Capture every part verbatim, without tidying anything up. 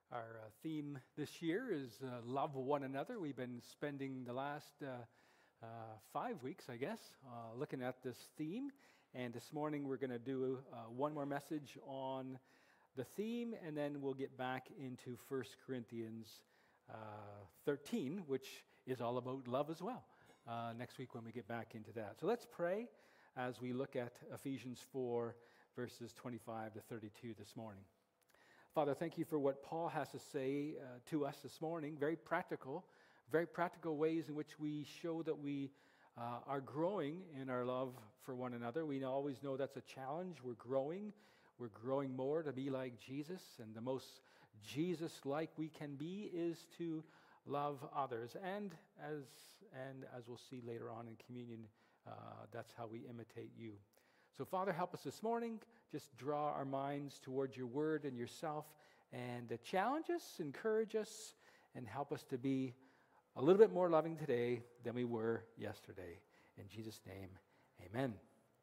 Our uh, theme this year is uh, love one another. We've been spending the last uh, uh, five weeks, I guess, uh, looking at this theme. And this morning we're going to do uh, one more message on the theme, and then we'll get back into First Corinthians uh, thirteen, which is all about love as well, uh, next week when we get back into that. So let's pray as we look at Ephesians four, verses twenty-five to thirty-two this morning. Father, thank you for what Paul has to say uh, to us this morning. Very practical, very practical ways in which we show that we uh, are growing in our love for one another. We always know that's a challenge. We're growing. We're growing more to be like Jesus, and the most Jesus-like we can be is to love others. And as and as we'll see later on in communion, uh, that's how we imitate you. So, Father, help us this morning. Just draw our minds towards your word and yourself, and uh, challenge us, encourage us, and help us to be a little bit more loving today than we were yesterday. In Jesus' name, amen.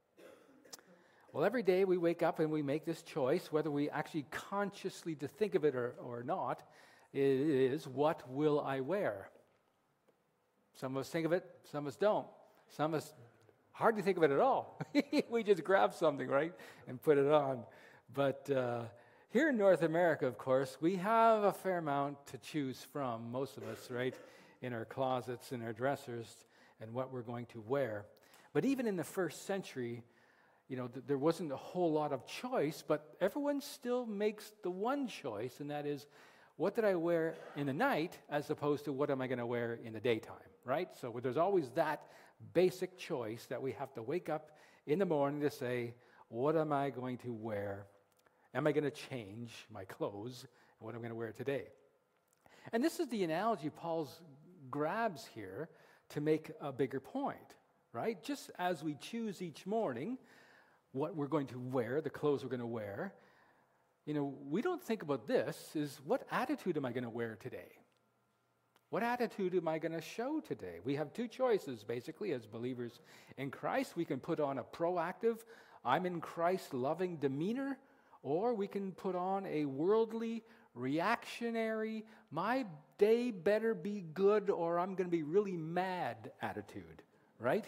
Well, every day we wake up and we make this choice, whether we actually consciously to think of it or, or not, it is, what will I wear? Some of us think of it, some of us don't. Some of us hardly think of it at all. We just grab something, right, and put it on. But uh, here in North America, of course, we have a fair amount to choose from, most of us, right, in our closets, in our dressers, and what we're going to wear. But even in the first century, you know, th- there wasn't a whole lot of choice, but everyone still makes the one choice, and that is, what did I wear in the night as opposed to what am I going to wear in the daytime, right? So there's always that basic choice that we have to wake up in the morning to say, what am I going to wear? Am I going to change my clothes? And what am I going to wear today? And this is the analogy Paul grabs here to make a bigger point, right? Just as we choose each morning what we're going to wear, the clothes we're going to wear, you know, we don't think about this is, what attitude am I going to wear today? What attitude am I going to show today? We have two choices, basically, as believers in Christ. We can put on a proactive, I'm in Christ loving demeanor, or we can put on a worldly, reactionary, my day better be good or I'm going to be really mad attitude, right?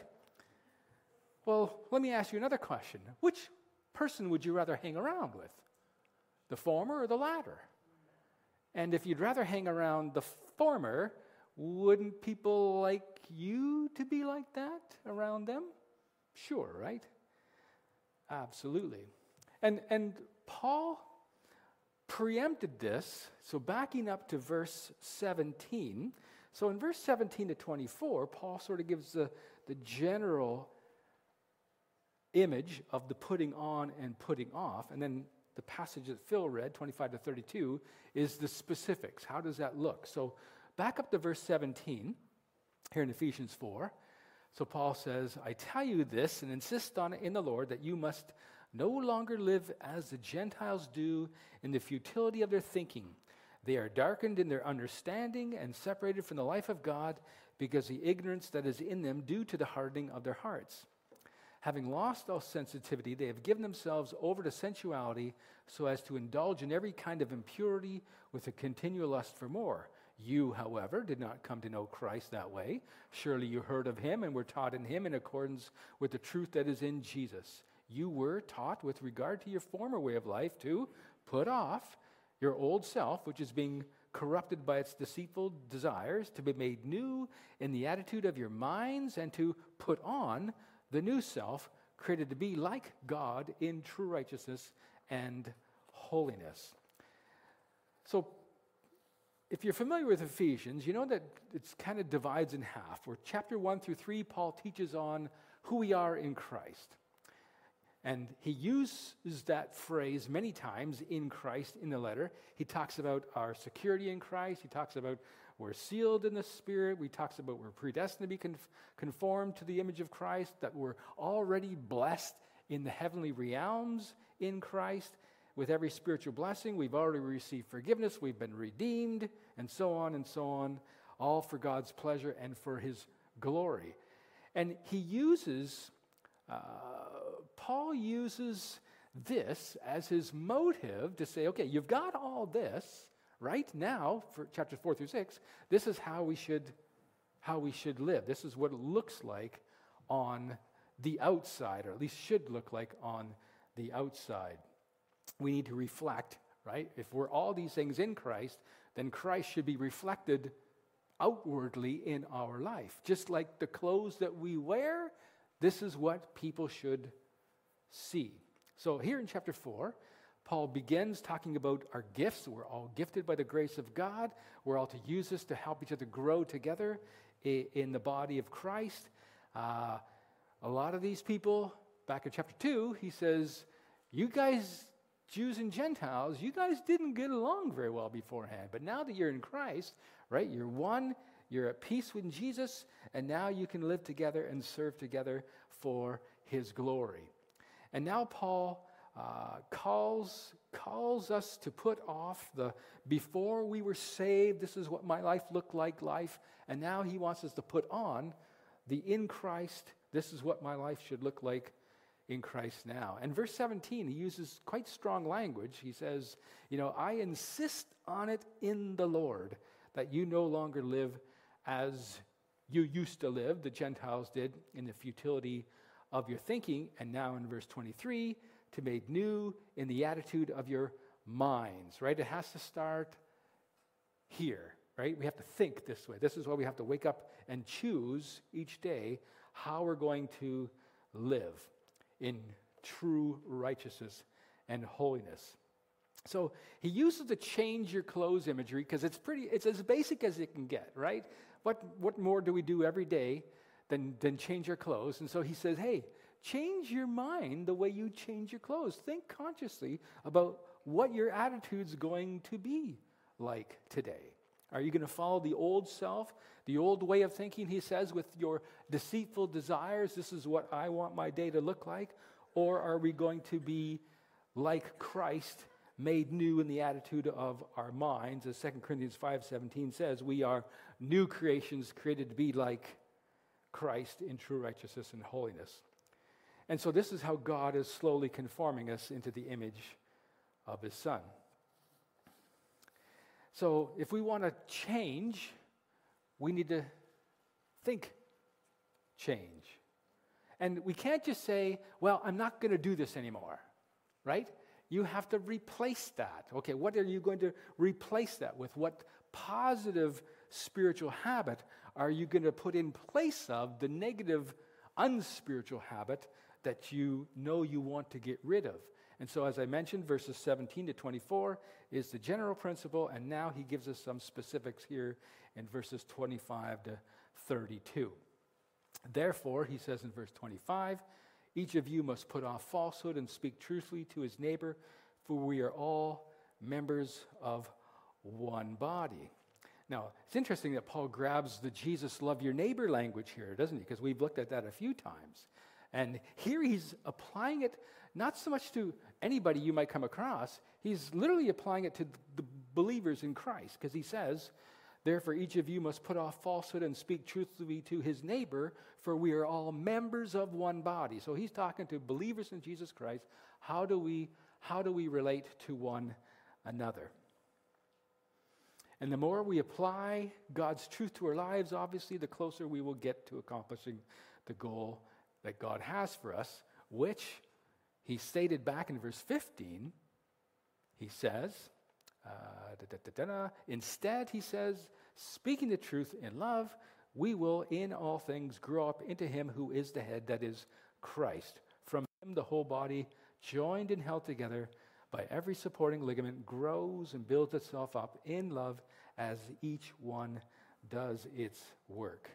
Well, let me ask you another question. Which person would you rather hang around with? The former or the latter? And if you'd rather hang around the former, wouldn't people like you to be like that around them? Sure, right? Absolutely. And and Paul preempted this, so backing up to verse seventeen. So in verse seventeen to twenty-four, Paul sort of gives the, the general image of the putting on and putting off, and then the passage that Phil read, twenty-five to thirty-two, is the specifics. How does that look? So back up to verse seventeen, here in Ephesians four. So Paul says, I tell you this and insist on it in the Lord, that you must no longer live as the Gentiles do in the futility of their thinking. They are darkened in their understanding and separated from the life of God because the ignorance that is in them due to the hardening of their hearts. Having lost all sensitivity, they have given themselves over to sensuality so as to indulge in every kind of impurity with a continual lust for more. You, however, did not come to know Christ that way. Surely you heard of him and were taught in him in accordance with the truth that is in Jesus. You were taught with regard to your former way of life to put off your old self, which is being corrupted by its deceitful desires, to be made new in the attitude of your minds, and to put on the new self, created to be like God in true righteousness and holiness. So, if you're familiar with Ephesians, you know that it's kind of divides in half, where chapter one through three, Paul teaches on who we are in Christ. And he uses that phrase many times in Christ in the letter. He talks about our security in Christ. He talks about we're sealed in the Spirit. We talks about we're predestined to be conf- conformed to the image of Christ, that we're already blessed in the heavenly realms in Christ with every spiritual blessing. We've already received forgiveness. We've been redeemed, and so on and so on, all for God's pleasure and for his glory. And he uses, uh, Paul uses this as his motive to say, okay, you've got all this, right now, for chapters four through six, this is how we should, how we should live. This is what it looks like on the outside, or at least should look like on the outside. We need to reflect, right? If we're all these things in Christ, then Christ should be reflected outwardly in our life. Just like the clothes that we wear, this is what people should see. So here in chapter four, Paul begins talking about our gifts. We're all gifted by the grace of God. We're all to use this to help each other grow together in the body of Christ. Uh, a lot of these people, back in chapter two, he says, you guys, Jews and Gentiles, you guys didn't get along very well beforehand. But now that you're in Christ, right, you're one, you're at peace with Jesus, and now you can live together and serve together for his glory. And now Paul uh, calls, calls us to put off the before we were saved, this is what my life looked like life, and now he wants us to put on the in Christ, this is what my life should look like in Christ now. And verse seventeen, he uses quite strong language. He says, you know, I insist on it in the Lord that you no longer live as you used to live, the Gentiles did, in the futility of your thinking. And now in verse twenty-three, to be made new in the attitude of your minds, right? It has to start here, right? We have to think this way. This is why we have to wake up and choose each day how we're going to live in true righteousness and holiness. So he uses the change your clothes imagery because it's pretty, it's as basic as it can get, right? What what more do we do every day than, than change our clothes? And so he says, hey, change your mind the way you change your clothes. Think consciously about what your attitude's going to be like today. Are you going to follow the old self, the old way of thinking, he says, with your deceitful desires? This is what I want my day to look like. Or are we going to be like Christ, made new in the attitude of our minds? As Second Corinthians five seventeen says, we are new creations created to be like Christ in true righteousness and holiness. And so this is how God is slowly conforming us into the image of his Son. So if we want to change, we need to think change. And we can't just say, well, I'm not going to do this anymore, right? You have to replace that. Okay, what are you going to replace that with? What positive spiritual habit are you going to put in place of the negative, unspiritual habit that you know you want to get rid of? And so, as I mentioned, verses seventeen to twenty-four is the general principle, and now he gives us some specifics here in verses twenty-five to thirty-two. Therefore, he says in verse twenty-five, each of you must put off falsehood and speak truthfully to his neighbor, for we are all members of one body. Now, it's interesting that Paul grabs the Jesus love your neighbor language here, doesn't he? Because we've looked at that a few times. And here he's applying it not so much to anybody you might come across, he's literally applying it to the believers in Christ, because he says, therefore each of you must put off falsehood and speak truthfully to his neighbor, for we are all members of one body. So he's talking to believers in Jesus Christ. How do we, how do we relate to one another? And the more we apply God's truth to our lives, obviously, the closer we will get to accomplishing the goal that God has for us, which he stated back in verse fifteen. He says, uh, da, da, da, da, instead, he says, speaking the truth in love, we will in all things grow up into him who is the head, that is Christ. From him the whole body, joined and held together by every supporting ligament, grows and builds itself up in love as each one does its work.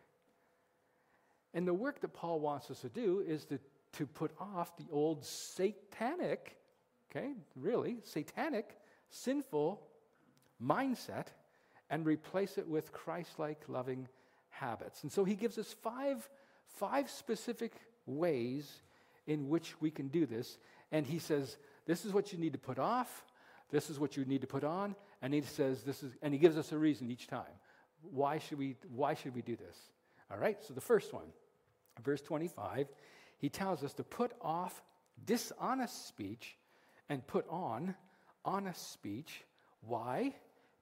And the work that Paul wants us to do is to, to put off the old satanic, okay, really, satanic, sinful mindset and replace it with Christ-like loving habits. And so he gives us five, five specific ways in which we can do this. And he says, this is what you need to put off, this is what you need to put on, and he says this is, and he gives us a reason each time. Why should we, why should we do this? All right, so the first one, verse twenty-five, he tells us to put off dishonest speech and put on honest speech. Why?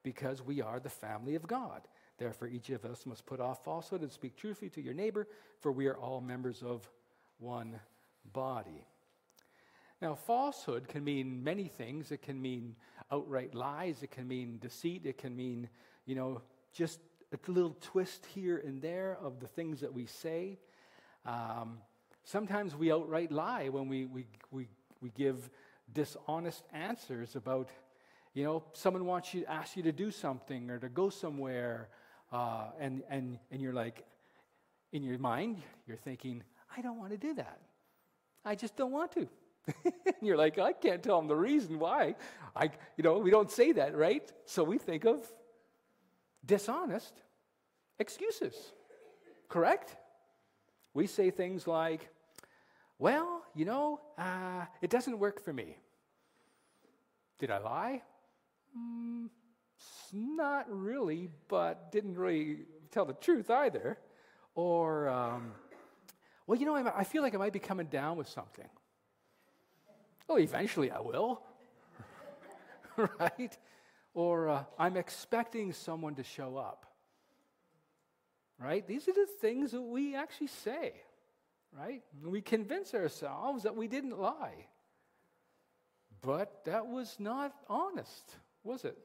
because we are the family of God. Therefore, each of us must put off falsehood and speak truthfully to your neighbor, for we are all members of one body. Now, falsehood can mean many things. It can mean outright lies. It can mean deceit. It can mean, you know, just a little twist here and there of the things that we say. Um, sometimes we outright lie when we, we, we, we give dishonest answers about, you know, someone wants you, asks you to do something or to go somewhere, uh, and, and, and you're like, in your mind, you're thinking, I don't want to do that. I just don't want to. And you're like, I can't tell them the reason why. I, you know, we don't say that, right? So we think of dishonest excuses, correct? We say things like, well, you know, uh, it doesn't work for me. Did I lie? Mm, not really, but didn't really tell the truth either. Or, um, well, you know, I, I feel like I might be coming down with something. Oh, eventually I will, right? Or uh, I'm expecting someone to show up, right? These are the things that we actually say, right? We convince ourselves that we didn't lie. But that was not honest, was it?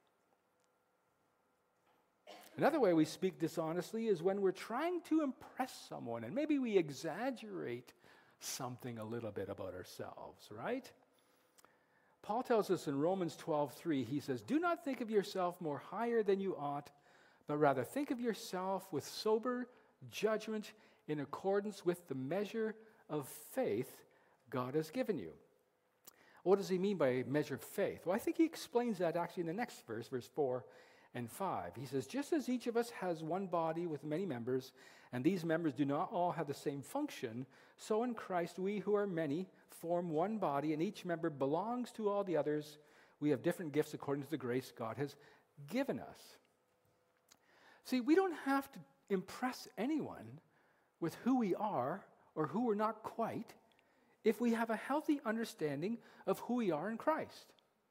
Another way we speak dishonestly is when we're trying to impress someone, and maybe we exaggerate something a little bit about ourselves, right? Paul tells us in Romans twelve three, he says, do not think of yourself more higher than you ought, but rather think of yourself with sober judgment in accordance with the measure of faith God has given you. What does he mean by measure of faith? Well, I think he explains that actually in the next verse, verse four and five. He says, just as each of us has one body with many members, and these members do not all have the same function, so in Christ we who are many form one body, and each member belongs to all the others. We have different gifts according to the grace God has given us. See, we don't have to impress anyone with who we are or who we're not quite if we have a healthy understanding of who we are in Christ.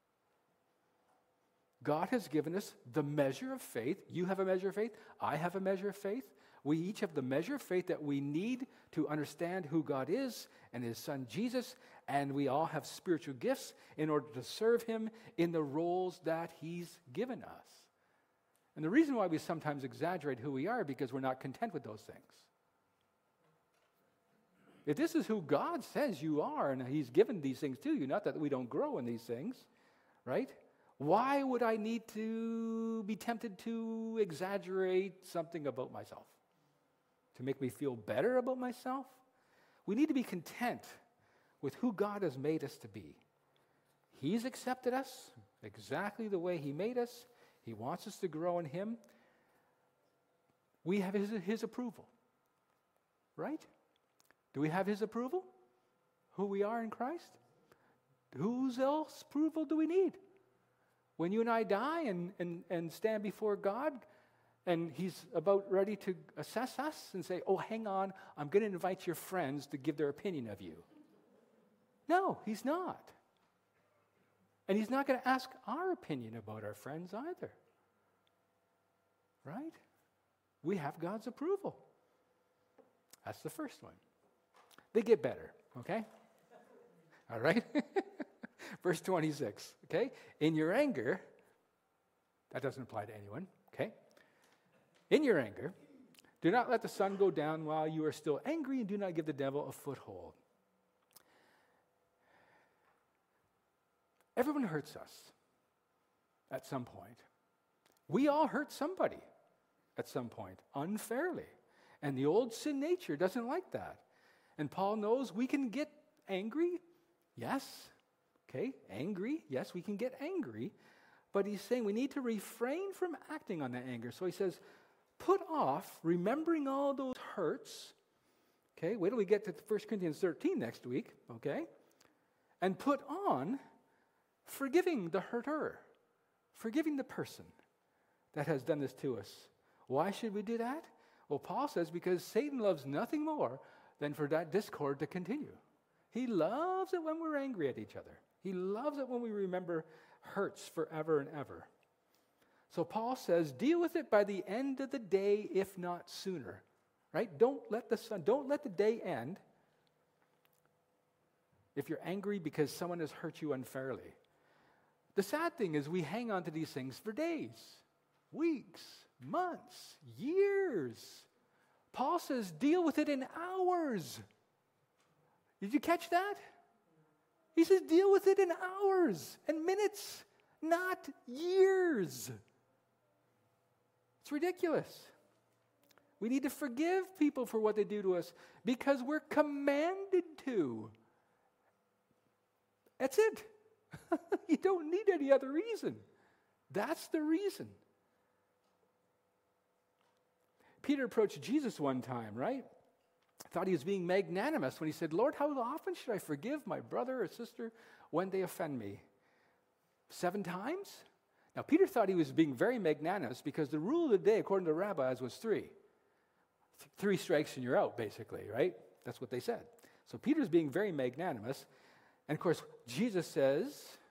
God has given us the measure of faith. You have a measure of faith. I have a measure of faith. We each have the measure of faith that we need to understand who God is and his son Jesus, and we all have spiritual gifts in order to serve him in the roles that he's given us. And the reason why we sometimes exaggerate who we are is because we're not content with those things. If this is who God says you are, and he's given these things to you, not that we don't grow in these things, right? Why would I need to be tempted to exaggerate something about myself? To make me feel better about myself? We need to be content with who God has made us to be. He's accepted us exactly the way he made us. He wants us to grow in him. We have his, his approval, right? Do we have his approval? Who we are in Christ? Whose else approval do we need? When you and I die and, and, and stand before God, and he's about ready to assess us and say, oh, hang on, I'm going to invite your friends to give their opinion of you. No, he's not. And he's not going to ask our opinion about our friends either. Right? We have God's approval. That's the first one. They get better, okay? All right? Verse twenty-six, okay? In your anger, that doesn't apply to anyone, okay? In your anger, do not let the sun go down while you are still angry, and do not give the devil a foothold. Everyone hurts us at some point. We all hurt somebody at some point, unfairly. And the old sin nature doesn't like that. And Paul knows we can get angry, yes, okay, angry, yes, we can get angry, but he's saying we need to refrain from acting on that anger. So he says, put off remembering all those hurts, okay, wait till we get to First Corinthians thirteen next week, okay, and put on forgiving the hurter, forgiving the person that has done this to us. Why should we do that? Well, Paul says because Satan loves nothing more than for that discord to continue. He loves it when we're angry at each other. He loves it when we remember hurts forever and ever. So Paul says, deal with it by the end of the day, if not sooner. Right? Don't let the sun, don't let the day end if you're angry because someone has hurt you unfairly. The sad thing is we hang on to these things for days, weeks, months, years. Paul says, deal with it in hours. Did you catch that? He says, deal with it in hours and minutes, not years. It's ridiculous. We need to forgive people for what they do to us because we're commanded to. That's it. You don't need any other reason. That's the reason. Peter approached Jesus one time, right? Thought he was being magnanimous when he said, Lord, how often should I forgive my brother or sister when they offend me? Seven times? Now, Peter thought he was being very magnanimous because the rule of the day, according to the rabbis, was three. Th- three strikes and you're out, basically, right? That's what they said. So Peter's being very magnanimous. And, of course, Jesus says,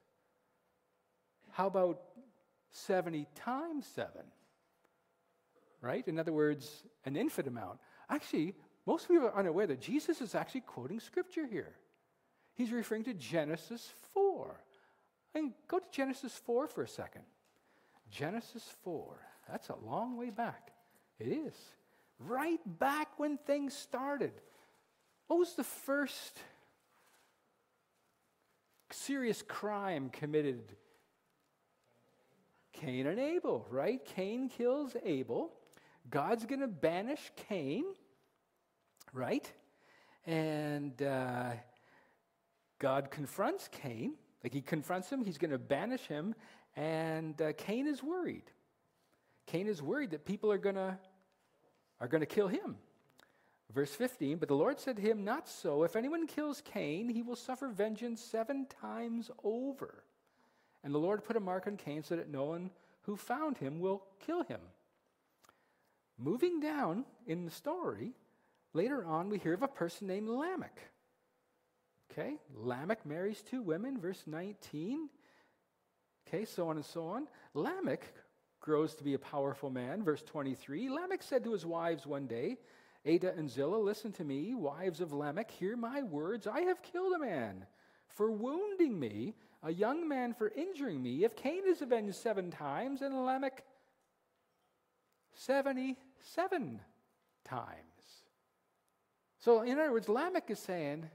how about seventy times seven? Right? In other words, an infinite amount. Actually, most people are unaware that Jesus is actually quoting Scripture here. He's referring to Genesis four. I mean, go to Genesis four for a second. Genesis four. That's a long way back. It is. Right back when things started. What was the first serious crime committed? Cain and Abel, right? Cain kills Abel. God's going to banish Cain, right? And uh, God confronts Cain. Like he confronts him, he's going to banish him, and uh, Cain is worried. Cain is worried that people are going to are going to kill him. Verse fifteen, but the Lord said to him, not so. If anyone kills Cain, he will suffer vengeance seven times over. And the Lord put a mark on Cain so that no one who found him will kill him. Moving down in the story, later on we hear of a person named Lamech. Okay, Lamech marries two women, verse nineteen. Okay, so on and so on. Lamech grows to be a powerful man, verse twenty-three. Lamech said to his wives one day, Ada and Zillah, listen to me, wives of Lamech, hear my words. I have killed a man for wounding me, a young man for injuring me. If Cain is avenged seven times, and Lamech seventy-seven times. So in other words, Lamech is saying,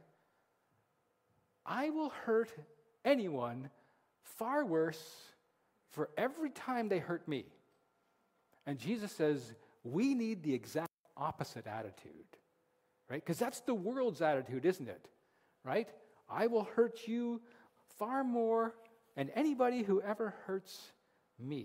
I will hurt anyone far worse for every time they hurt me. And Jesus says, we need the exact opposite attitude, right? Because that's the world's attitude, isn't it? Right? I will hurt you far more than anybody who ever hurts me.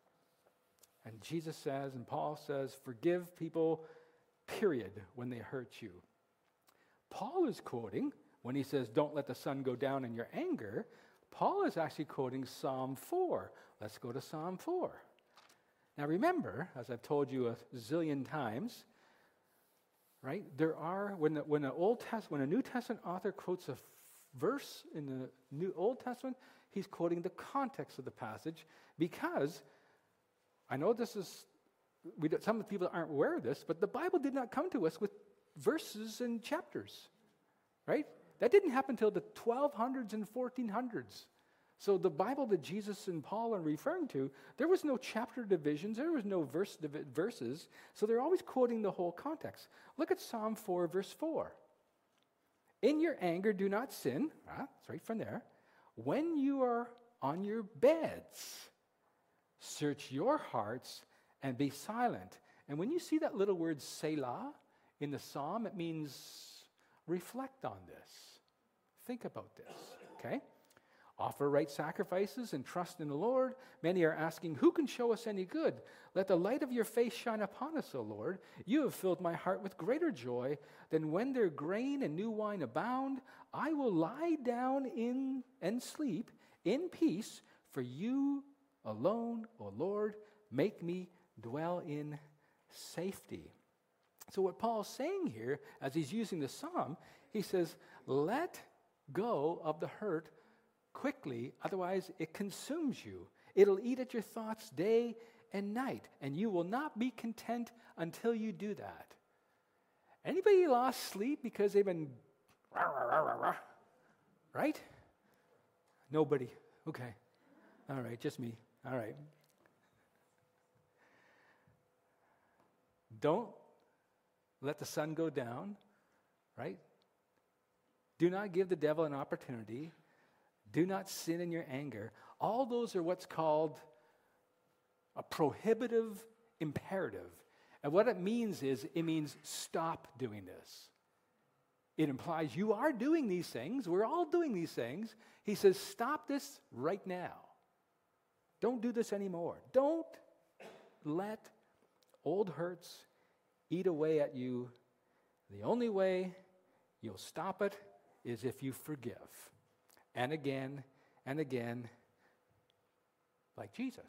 And Jesus says, and Paul says, forgive people, period, when they hurt you. Paul is quoting, when he says, don't let the sun go down in your anger, Paul is actually quoting Psalm four. Let's go to Psalm four. Now remember, as I've told you a zillion times, right, there are, when the, when, the Old Test, when a New Testament author quotes a f- verse in the New Old Testament, he's quoting the context of the passage, because I know this is, we don't, some people aren't aware of this, but the Bible did not come to us with verses and chapters, right? That didn't happen until the twelve hundreds and fourteen hundreds. So the Bible that Jesus and Paul are referring to, there was no chapter divisions, there was no verse divi- verses, so they're always quoting the whole context. Look at Psalm four, verse four. In your anger, do not sin. Ah, it's right from there. When you are on your beds, search your hearts and be silent. And when you see that little word Selah in the psalm, it means reflect on this. Think about this, okay? Offer right sacrifices and trust in the Lord. Many are asking, who can show us any good? Let the light of your face shine upon us, O Lord. You have filled my heart with greater joy than when their grain and new wine abound. I will lie down in and sleep in peace, for you alone, O Lord, make me dwell in safety. So what Paul's saying here, as he's using the psalm, he says, let go of the hurt quickly, otherwise it consumes you. It'll eat at your thoughts day and night, and you will not be content until you do that. Anybody lost sleep because they've been rah, rah, rah, rah, rah? Right? Nobody. Okay. All right, just me. All right. Don't let the sun go down, right? Do not give the devil an opportunity. Do not sin in your anger. All those are what's called a prohibitive imperative. And what it means is, it means stop doing this. It implies you are doing these things. We're all doing these things. He says, stop this right now. Don't do this anymore. Don't let old hurts eat away at you. The only way you'll stop it is if you forgive. And again and again, like Jesus.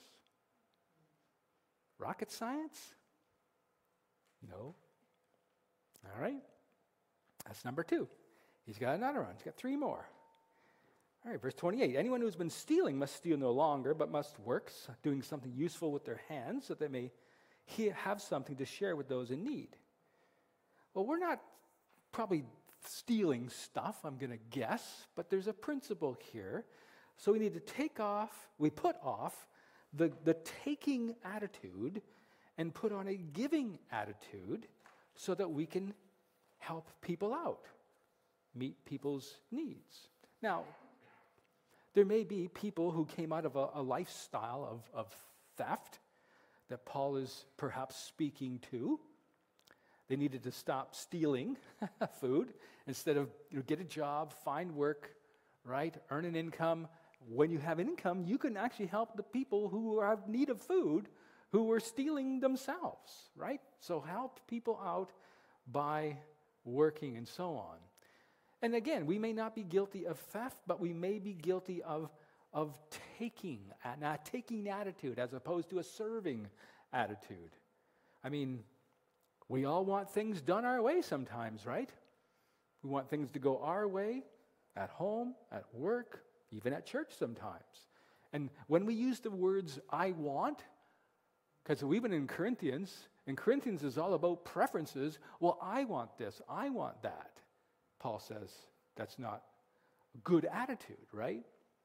Rocket science? No. All right. That's number two. He's got another one. He's got three more. All right, verse twenty-eight. Anyone who's been stealing must steal no longer, but must work, doing something useful with their hands, so that they may have something to share with those in need. Well, we're not probably stealing stuff, I'm going to guess, but there's a principle here. So we need to take off, we put off the, the taking attitude and put on a giving attitude so that we can help people out, meet people's needs. Now, there may be people who came out of a, a lifestyle of, of theft that Paul is perhaps speaking to. They needed to stop stealing food. Instead of, you know, get a job, find work, right, earn an income. When you have income, you can actually help the people who have need of food who were stealing themselves, right? So help people out by working and so on. And again, we may not be guilty of theft, but we may be guilty of, of taking, a taking attitude as opposed to a serving attitude. I mean, we all want things done our way sometimes, right? We want things to go our way at home, at work, even at church sometimes. And when we use the words, I want, because we've been in Corinthians, and Corinthians is all about preferences. Well, I want this, I want that. Paul says that's not a good attitude, right?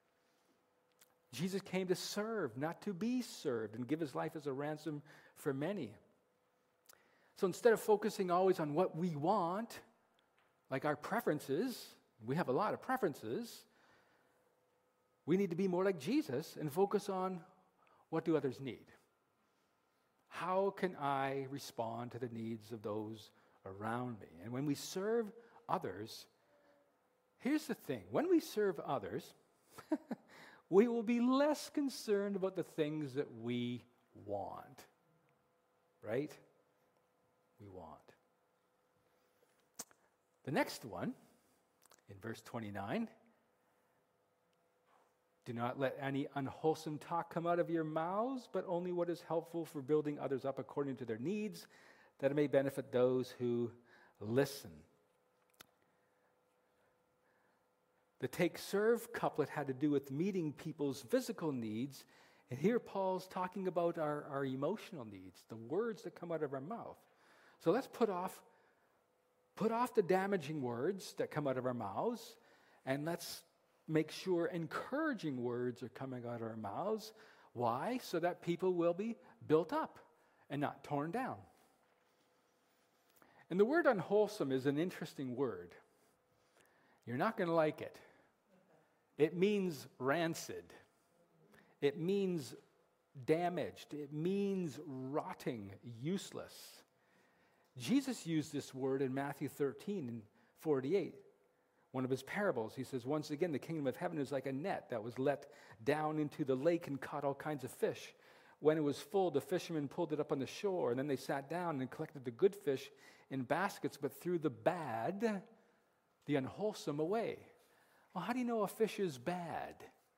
Jesus came to serve, not to be served, and give his life as a ransom for many. So instead of focusing always on what we want, like our preferences, we have a lot of preferences, we need to be more like Jesus and focus on what do others need. How can I respond to the needs of those around me? And when we serve others, here's the thing. When we serve others, we will be less concerned about the things that we want, right? We want. The next one, in verse twenty-nine, do not let any unwholesome talk come out of your mouths, but only what is helpful for building others up according to their needs, that it may benefit those who listen. The take-serve couplet had to do with meeting people's physical needs, and here Paul's talking about our, our emotional needs, the words that come out of our mouth. So let's put off, put off the damaging words that come out of our mouths, and let's make sure encouraging words are coming out of our mouths. Why? So that people will be built up and not torn down. And the word unwholesome is an interesting word. You're not going to like it. It means rancid. It means damaged. It means rotting, useless. Jesus used this word in Matthew thirteen and forty-eight. One of his parables, he says, once again, the kingdom of heaven is like a net that was let down into the lake and caught all kinds of fish. When it was full, the fishermen pulled it up on the shore, and then they sat down and collected the good fish in baskets, but threw the bad, the unwholesome, away. Well, how do you know a fish is bad?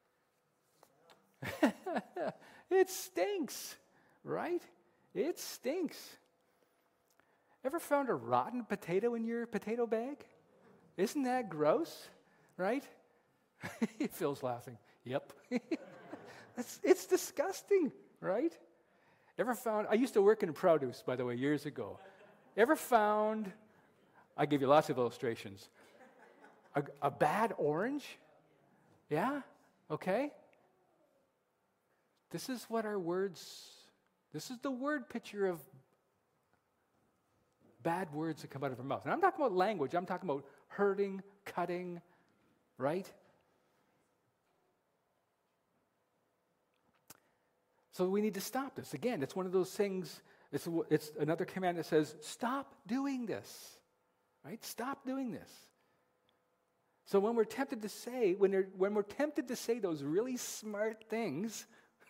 It stinks, right? It stinks. Ever found a rotten potato in your potato bag? Isn't that gross, right? Phil's laughing. Yep. It's, it's disgusting, right? Ever found, I used to work in produce, by the way, years ago. Ever found, I give you lots of illustrations, a, a bad orange? Yeah? Okay? This is what our words, this is the word picture of bad words that come out of our mouth. And I'm talking about language. I'm talking about hurting, cutting, right? So we need to stop this. Again, it's one of those things, it's, it's another command that says, stop doing this, right? Stop doing this. So when we're tempted to say, when, when we're tempted to say those really smart things,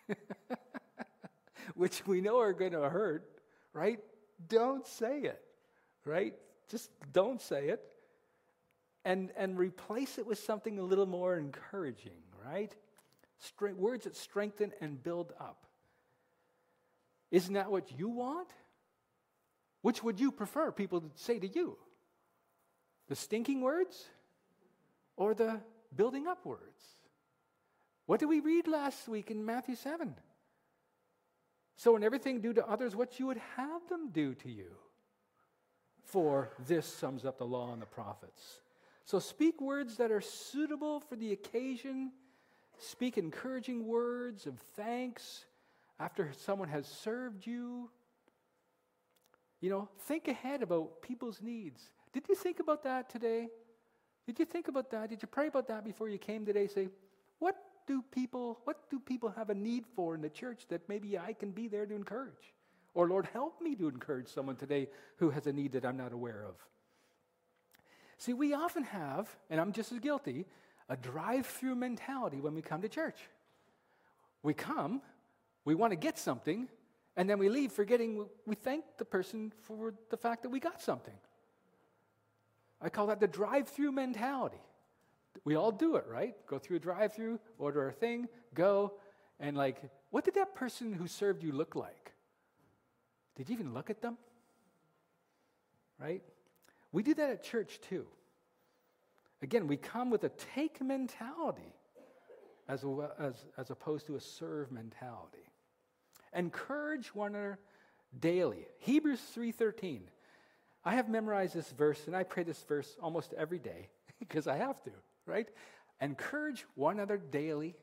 which we know are going to hurt, right? Don't say it, right? Just don't say it. And, and replace it with something a little more encouraging, right? Stre- words that strengthen and build up. Isn't that what you want? Which would you prefer people to say to you? The stinking words or the building up words? What did we read last week in Matthew seven? So in everything do to others what you would have them do to you. For this sums up the law and the prophets. So speak words that are suitable for the occasion. Speak encouraging words of thanks after someone has served you. You know, think ahead about people's needs. Did you think about that today? Did you think about that? Did you pray about that before you came today? Say, what do people, what do people have a need for in the church that maybe I can be there to encourage? Or Lord, help me to encourage someone today who has a need that I'm not aware of. See, we often have, and I'm just as guilty, a drive-through mentality when we come to church. We come, we want to get something, and then we leave forgetting we thank the person for the fact that we got something. I call that the drive-through mentality. We all do it, right? Go through a drive-through, order our thing, go, and like, what did that person who served you look like? Did you even look at them? Right? We do that at church too. Again, we come with a take mentality as, a, as, as opposed to a serve mentality. Encourage one another daily. Hebrews three thirteen. I have memorized this verse, and I pray this verse almost every day because I have to, right? Encourage one another daily,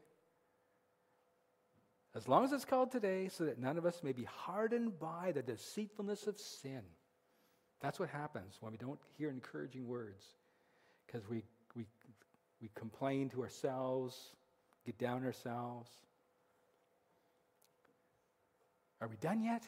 as long as it's called today, so that none of us may be hardened by the deceitfulness of sin. That's what happens when we don't hear encouraging words, because we, we, we complain to ourselves, get down ourselves. Are we done yet?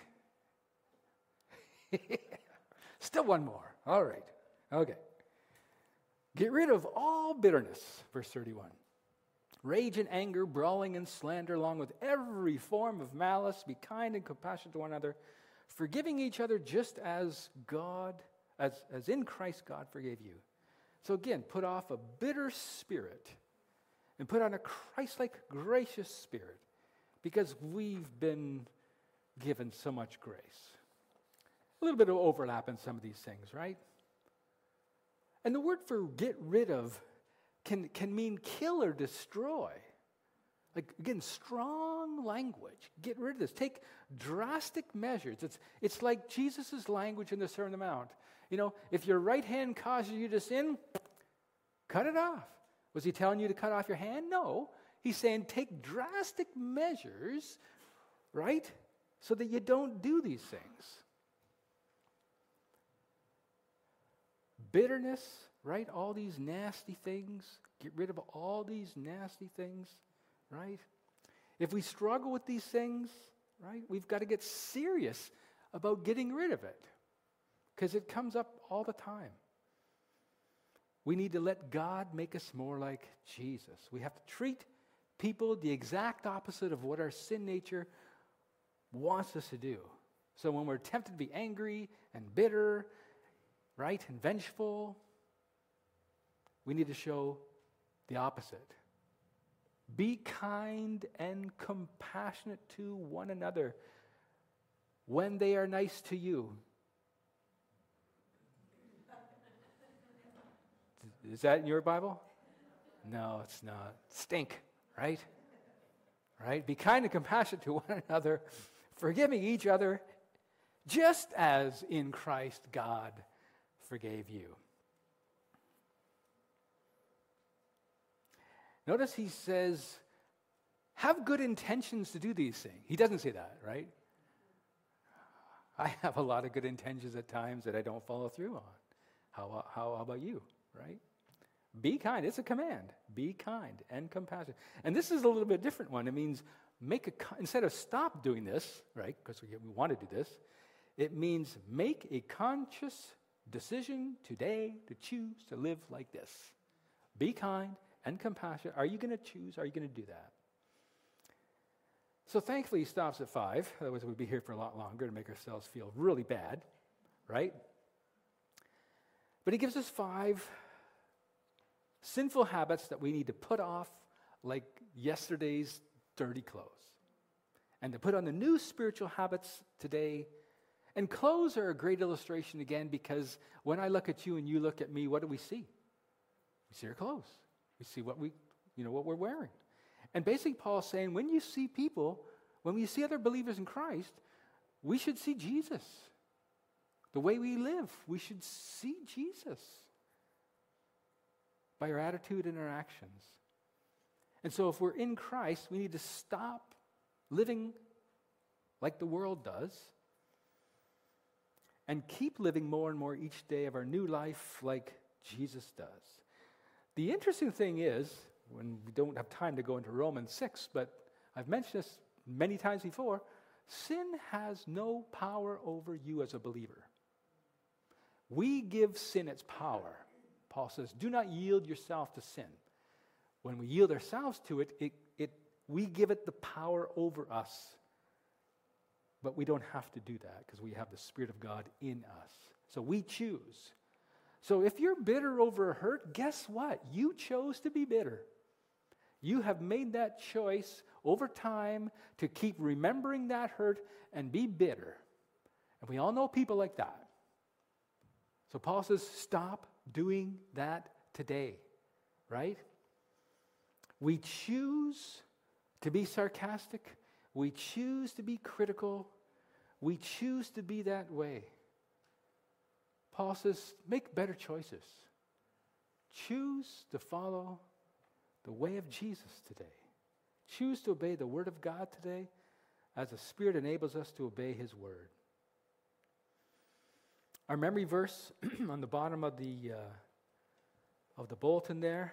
Still one more. All right. Okay. Get rid of all bitterness, verse thirty-one. Rage and anger, brawling and slander, along with every form of malice. Be kind and compassionate to one another, forgiving each other just as God, as, as in Christ God forgave you. So again, put off a bitter spirit and put on a Christ-like gracious spirit, because we've been given so much grace. A little bit of overlap in some of these things, right? And the word for get rid of can, can mean kill or destroy. Like, again, strong language. Get rid of this. Take drastic measures. It's, it's like Jesus' language in the Sermon on the Mount. You know, if your right hand causes you to sin, cut it off. Was he telling you to cut off your hand? No. He's saying take drastic measures, right, so that you don't do these things. Bitterness, right? All these nasty things. Get rid of all these nasty things, right? If we struggle with these things, right, we've got to get serious about getting rid of it, because it comes up all the time. We need to let God make us more like Jesus. We have to treat people the exact opposite of what our sin nature wants us to do. So when we're tempted to be angry and bitter, right, and vengeful, we need to show the opposite. Be kind and compassionate to one another when they are nice to you. Is that in your Bible? No, it's not. Stink, right? right? Be kind and compassionate to one another, forgiving each other, just as in Christ God forgave you. Notice he says, have good intentions to do these things. He doesn't say that, right? I have a lot of good intentions at times that I don't follow through on. How, how, how about you, right? Be kind. It's a command. Be kind and compassionate. And this is a little bit different one. It means make a, instead of stop doing this, right, because we, we want to do this, it means make a conscious decision today to choose to live like this. Be kind and compassionate. Are you going to choose? Are you going to do that? So thankfully he stops at five. Otherwise we'd be here for a lot longer to make ourselves feel really bad, right? But he gives us five sinful habits that we need to put off like yesterday's dirty clothes. And to put on the new spiritual habits today. And clothes are a great illustration again, because when I look at you and you look at me, what do we see? We see our clothes. We see what we, you know, what we're wearing. And basically Paul's saying, when you see people, when we see other believers in Christ, we should see Jesus. The way we live, we should see Jesus by our attitude and our actions. And so if we're in Christ, we need to stop living like the world does and keep living more and more each day of our new life like Jesus does. The interesting thing is, when we don't have time to go into Romans six, but I've mentioned this many times before, sin has no power over you as a believer. We give sin its power. Paul says, do not yield yourself to sin. When we yield ourselves to it, it, it we give it the power over us. But we don't have to do that because we have the Spirit of God in us. So we choose. So if you're bitter over a hurt, guess what? You chose to be bitter. You have made that choice over time to keep remembering that hurt and be bitter. And we all know people like that. So Paul says, stop doing that today, right? We choose to be sarcastic. We choose to be critical. We choose to be that way. Paul says, make better choices. Choose to follow the way of Jesus today. Choose to obey the Word of God today as the Spirit enables us to obey His Word. Our memory verse on the bottom of the uh, of the bulletin there.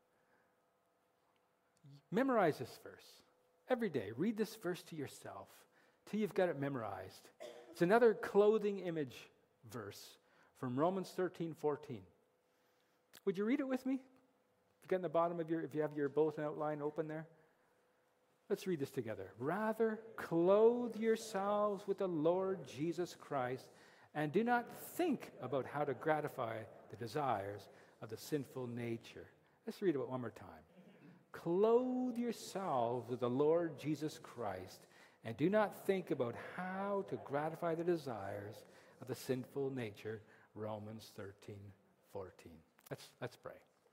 Memorize this verse every day. Read this verse to yourself till you've got it memorized. It's another clothing image verse from Romans thirteen fourteen. Would you read it with me? If you got in the bottom of your, if you have your bulletin outline open there. Let's read this together. Rather, clothe yourselves with the Lord Jesus Christ, and do not think about how to gratify the desires of the sinful nature. Let's read it one more time. Clothe yourselves with the Lord Jesus Christ, and do not think about how to gratify the desires of the sinful nature. Romans thirteen fourteen. Let's, let's pray.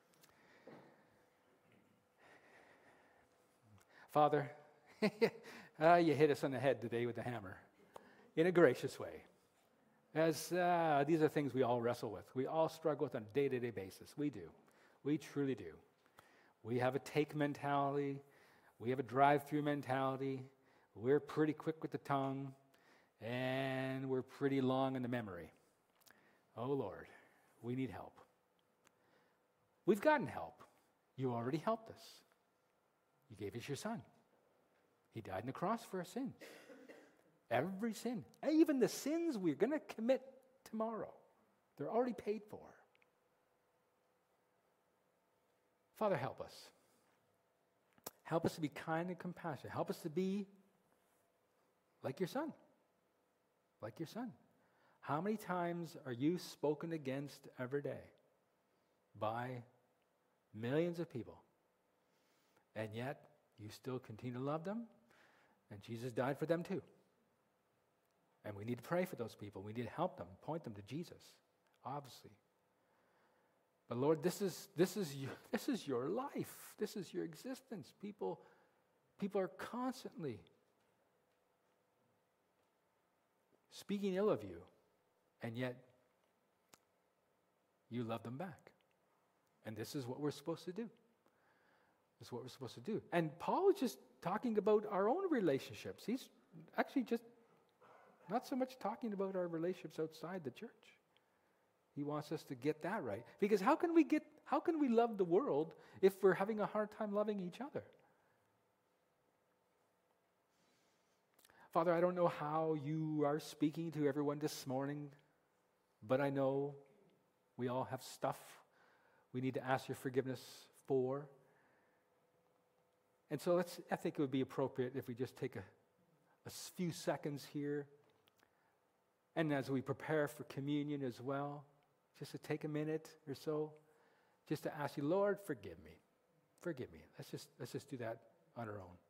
Father, uh, you hit us on the head today with the hammer in a gracious way. As uh, these are things we all wrestle with. We all struggle with on a day-to-day basis. We do. We truly do. We have a take mentality. We have a drive-through mentality. We're pretty quick with the tongue. And we're pretty long in the memory. Oh, Lord, we need help. We've gotten help. You already helped us. You gave us your Son. He died on the cross for our sins. Every sin. Even the sins we're going to commit tomorrow. They're already paid for. Father, help us. Help us to be kind and compassionate. Help us to be like your Son. Like your Son. How many times are you spoken against every day by millions of people? And yet, you still continue to love them, and Jesus died for them too. And we need to pray for those people. We need to help them, point them to Jesus, obviously. But Lord, this is this is your, this is your life. This is your existence. People People are constantly speaking ill of you, and yet you love them back. And this is what we're supposed to do. This is what we're supposed to do. And Paul is just talking about our own relationships. He's actually just not so much talking about our relationships outside the church. He wants us to get that right. Because how can we get, how can we love the world if we're having a hard time loving each other? Father, I don't know how you are speaking to everyone this morning, but I know we all have stuff we need to ask your forgiveness for. And so let's, I think it would be appropriate if we just take a, a few seconds here, and as we prepare for communion as well, just to take a minute or so, just to ask you, Lord, forgive me. Forgive me. Let's just, let's just do that on our own.